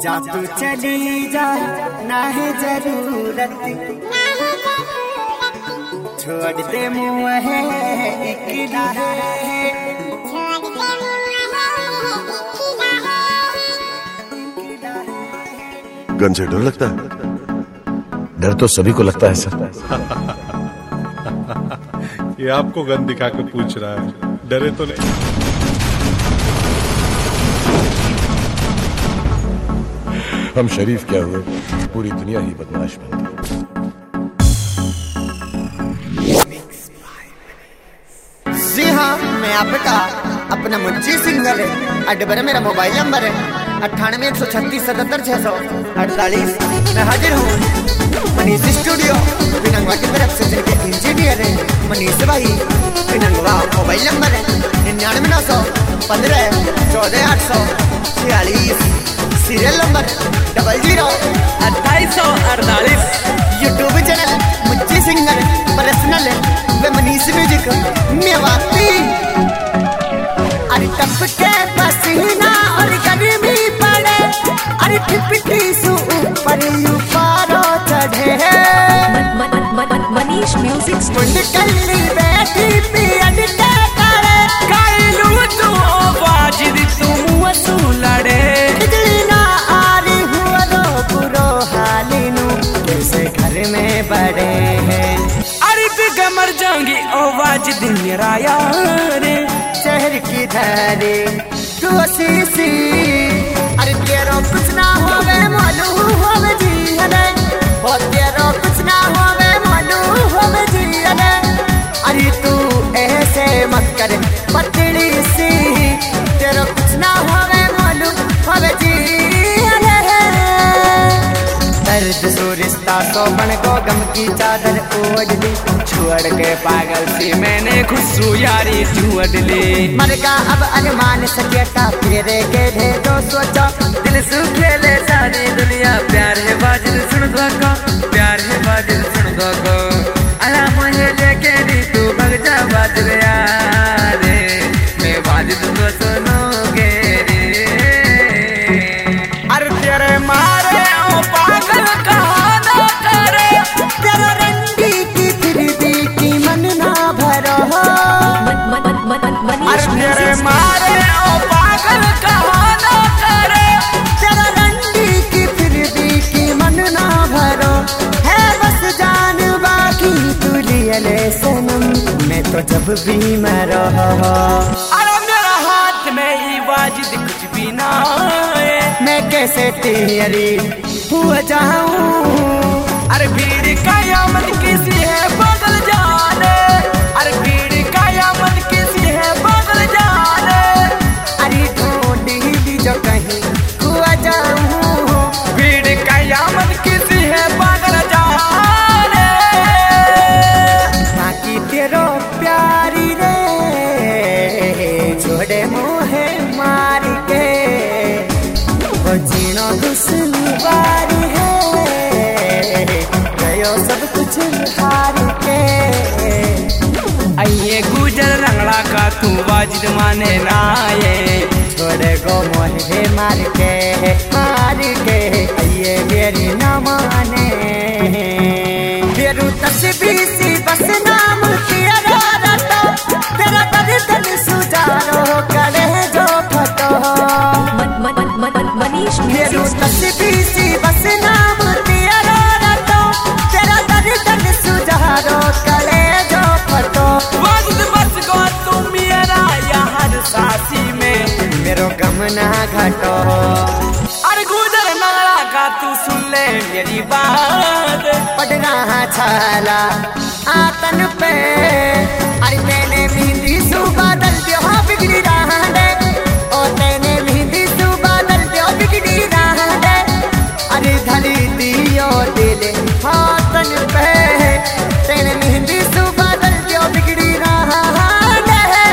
जा तू चली जा, ना है जरूरत, छोड़ दे मुँह है इकला है। गन से डर लगता है? डर तो सभी को लगता है सर। ये आपको गन दिखा के पूछ रहा है, डरे तो नहीं? हम शरीफ क्या हुए, पूरी दुनिया ही बदमाश बन गई। जी हाँ, मैं आपका अपना मुंशी सिंगर है। अडबर मेरा मोबाइल नंबर है 9816377648। मैं हाजिर हूँ मनीष स्टूडियो पिनंगवा की तरफ से, जिनके इंजीनियर हैं मनीष भाई। पिनंगवा मोबाइल नंबर है 9991 14846। Serial number 002848। YouTube channel Munshi singer personal व मनीष म्यूजिक मेवाती। अरे टपके पसीना और गर्मी पड़े, अरे टिपटी सु ऊपर उपारो चढ़े। मनीष म्यूजिक मुंडकली बैठी पियन के करे, कालू तू आवाज दी तुम असू लड़े। बिजली ना आ रही हुआ रो बुरो हालिनू, कैसे घर में बड़े हैं। अरे बिगा मर जाऊंगी आवाज दिन राया रे, शहर की धारे तू सी। अरे तेरो कुछ ना होवे मालूम होवे जी हले, हो तेरो कुछ ना होवे मालूम होवे जी हले। अरे तू ऐसे मत कर पतली सी, तेरो कुछ ना होवे मालूम होवे जी हले। दर्द सो रिश्ता तो बन गो, गम की चादर ओढ़ ली, छोड़ के पागल सी मैंने खुशू यारी छोड़ ली। मर का अब अरमान सकेटा फेरे के ढे तो सोचा, दिल सु खेले सारी दुनिया। प्यार है बाजिल सुन दो को, प्यार है बाजिल सुन दो को। अला मुझे लेके नी तू भग जा बाजिल यारे, मैं बाजिल तो सुनोगे रे। अरे तेरे मारे ओ पागल कहाना करे, तेरा रंडी की फिरदी की मन ना भरो। अरे तेरे मारे ओ पागल कहाना करे, तेरा रंडी की फिरदी की मन ना भरो। है बस जान बाकी तू लियले सनम, मैं तो जब भी मरो। अरे मेरा हाथ में ही वाजिद कुछ भी ना है, मैं कैसे तेरी हुआ जाऊं। अरे भीड़ कयामत किसी है बदल जाने, अरे भीड़ कयामत किसी है बदल जाने। अरे ढूंढी भी जो कहीं हुआ जाऊं, भीड़ कयामत किसी है बदल जाने। बाकी तेरो प्यारी रे, छोड़े मुहे मार के, वो जीना दुश्वारी है, गयो सब कुछ हार के। आइए गुजर रंगड़ा का तू वाजिद माने ना ये, छोड़े गो मोहे मार के आइए मेरी ना माने। तेरू तस्वीर सी बस नाम तेरा रटो, तेरा बदन सुजारो करे जो फटो। मनीष तेरू तस्वीर सी बस नाम तेरा रटो, तेरा बदन सुजारो करे जो फटो। बस गो तुम मेरा यार सासी में, मेरो गम ना घटो। अरे गुजर नाला का तू सुन ले मेरी बात, पढ़ना छाला आतन पे। अरे तेने मेहंदी सु बादल दियो बिगड़ी रहा है, ओ तेने मेहंदी सु बादल दियो बिगड़ी रहा है। अरे धली दियो दिल हाथन पे, तेने मेहंदी सु बादल दियो बिगड़ी रहा है।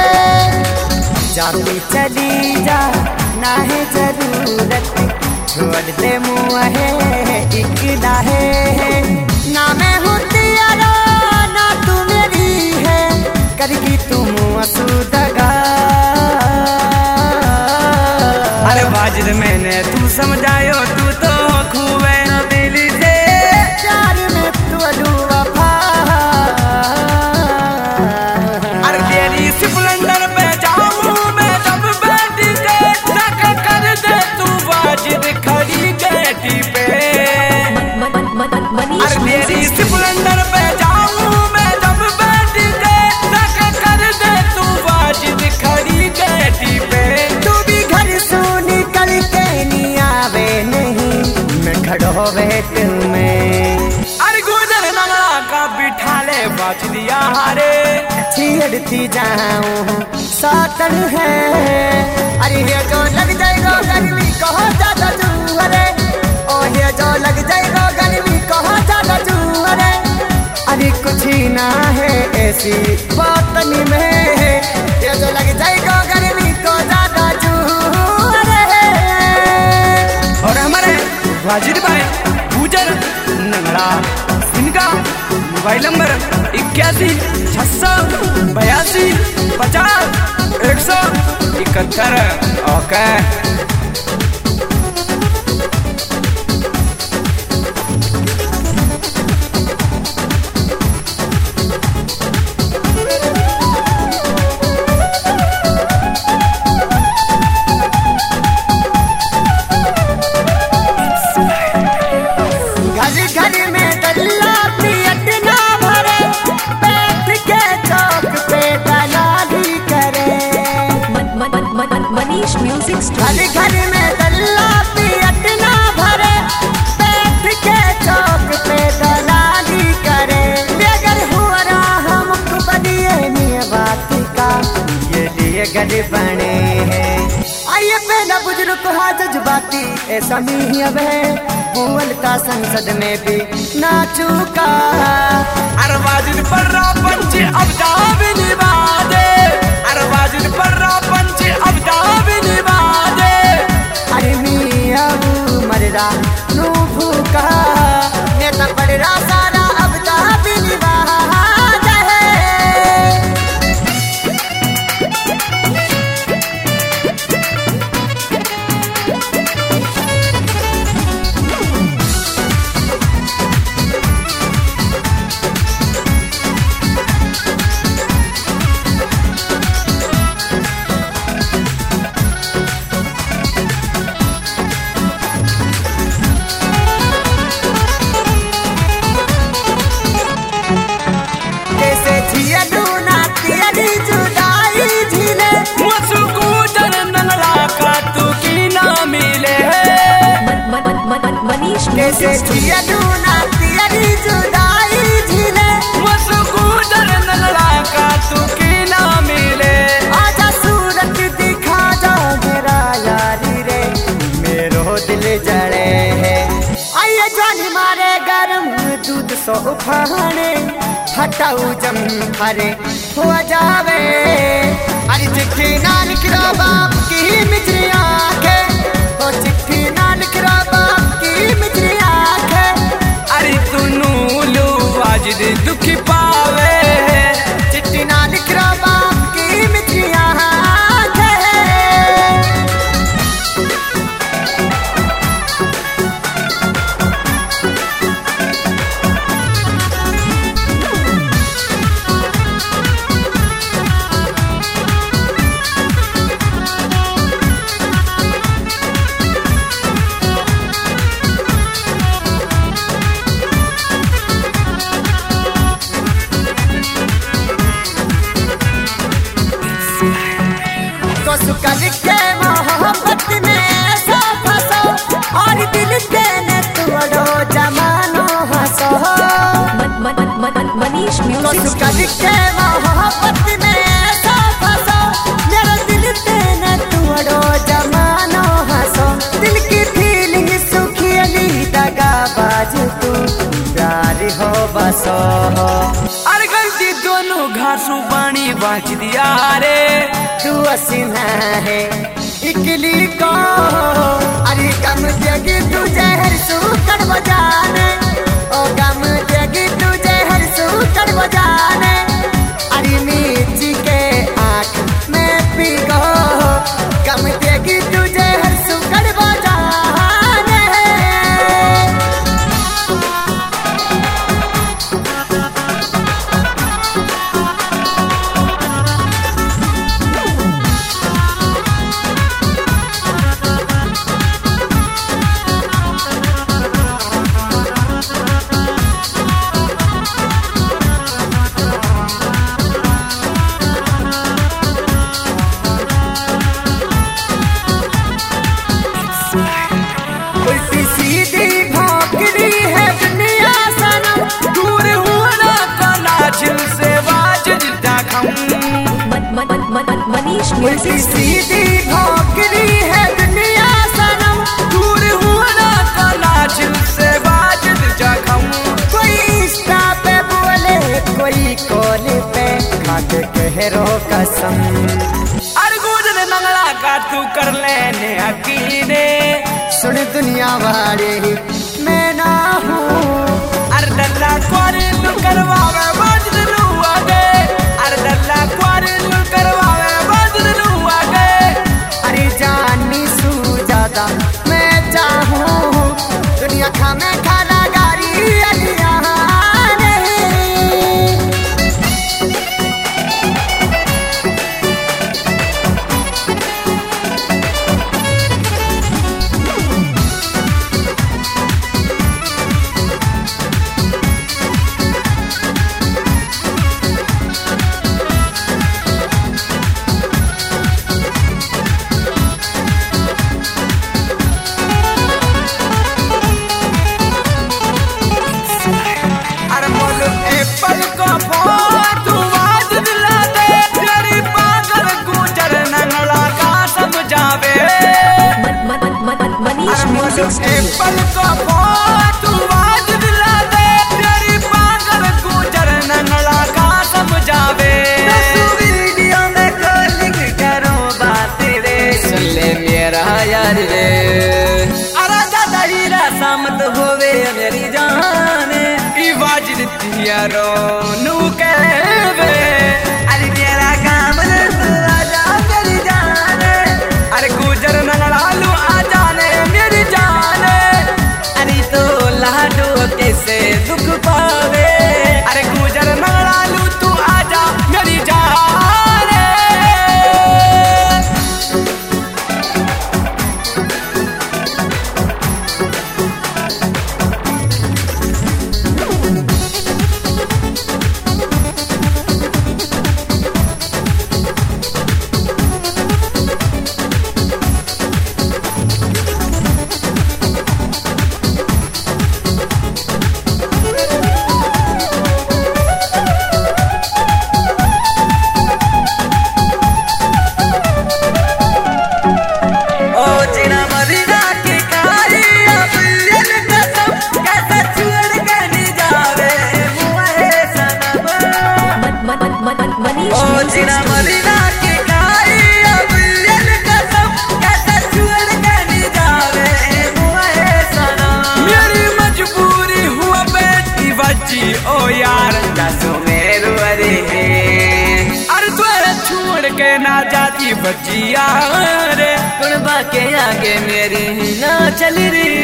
जाती चली जा, ना है जरूरत, छोड़ दे मुँह है इकला है। ना मैं हूँ तेरा ना तू मेरी है, करगी तुम असुदगा। अरे वाजिद मैंने तू समझा जायो तू तो खूबे दिल से प्यार में तू वफा। अरे तेरी स्प्लेंडर पे जाऊं मैं जब बैठ के टक कर दे तू वाजिद खड़ी गेटी पे। अरे तेरी स्प्लेंडर पे जाऊं मैं जब बैठ के टक कर दे तू वाजिद खड़ी गेटी पे। तू भी घर से निकल के नहीं आवे नहीं मैं खड़ो वेट में। अरे गुजर नंगला का बिठा ले बाज दिया हारे छेड़ती जाऊं सातन है। अरे ये जो लग जाएगा गर्मी कहो ज्यादा जूअरे ओ ये जो लग जाएगा गर्मी कहो ज्यादा जूअरे। अरे कुछ ही ना है ऐसी बातन में ये जो लग जाएगा गर्मी को ज्यादा जूअरे। और हमारे वाजिद भाई गुजर नंगड़ा इनका मोबाइल नंबर 81 682 50 171। ओके घर घर में दल्ला पियट ना भरे बैठ के चौक पे दलाली करे। मनीष म्यूजिक घर घर में दल्ला पियट ना भरे बैठ के चौक पे दलाली करे। अगर हुआ हम बदिए नहीं बात का ये लिए गड़ बने हैं। आइए पहला बुजुर्ग हा जज्बाती ऐसा नहीं अब है भूल का संसद में भी ना चूका। अरे वाजिद पर्रा पंचे अब दाब निभा दे। अरे वाजिद पर्रा पंचे अब दाब निभा दे। अरे मियां मरदा नू भूखा नेता पड़रा सारा अब दाब निभा दे। कैसे जिया ढूंढा तेरी जुदाई झीले मुस्कुरार नलला का तू की ना मिले। आजा सूरत दिखा जा मेरा यारी रे मेरो दिल जड़े है। आइए जान मारे गरम दूध सो उफाने हटाऊ जम हरे हो जावे। अरे चिट्ठी ना लिख रो बाप की मिठरी आंखें ओ चिट्ठी ना लिख रो बाप की मिठरी आंखें। अरे तू नूलू वाजिद दुखी पावे चिट्ठी ना लिख रो बाप की मिठरी आंखें। कल के मोहब्बत में ऐसा फंसो और दिल देने तोड़ो जमानो हंसो। मनीष म्यूजिक कल के मोहब्बत में ऐसा फंसो मेरा दिल देने तोड़ो जमानो हंसो। दिल की फीलिंग सुखी अली दगा बाज तू प्यार हो बसो। अरे गलती दोनों घासों पानी बाँच दिया रे तू हसीना है इकली को। अरे गम देगी तुझे हर सूकर बजाने ओ गम देगी तुझे हर सूकर बजाने। अरे मीठी के आँख में पी गो गम देगी तुझे हर सूकर बजाने। Manish उल्टी Music सीधी भौंकनी है दुनिया सनम, दूर हुआ ना तो नाचिल से वाजिद जखम। कोई इंस्टा पे बोले, कोई कॉल पे खाके कहरो कसम। अरे गुजर नंगला का तू कर लेने अकीने, सुन दुनिया वाले मैं ना हूँ। अरे दल्ला क्वारे तू करवावे वाजिद रुआ गए, अरे दल्ला क्वारे तू करवावे वाजिद रुआ गए। अरे जानी सू ज्यादा मैं चाहूँ, दुनिया खा मैं खाना गारी अलिया एप्पल को तू आज दिला दे, तेरी पागल गुजर नंगला का समझावे। Manish Music Studio. एप्पल को तू आज दिला दे, तेरी पागल गुजर नंगला का समझावे। वीडियो में कॉलिंग करो बात रे, सुन ले मेरा यार रे। अरे दादा हीरा सामत होवे मेरी जान, वाजिद यारो नू कहवे। अरे तेरा काम आजा मेरी जान, अरे गुजर नंगलालू आ जाने मेरी जान। अरे तो लाडो कैसे दुख पावे, अरे गुजर नंगलालू तू आजा मेरी जान। ओ यार दसो मेरो अरे, अरे तू छोड़ के ना जाती बचिया रे, कुर्बा के आगे मेरी ना चल रही।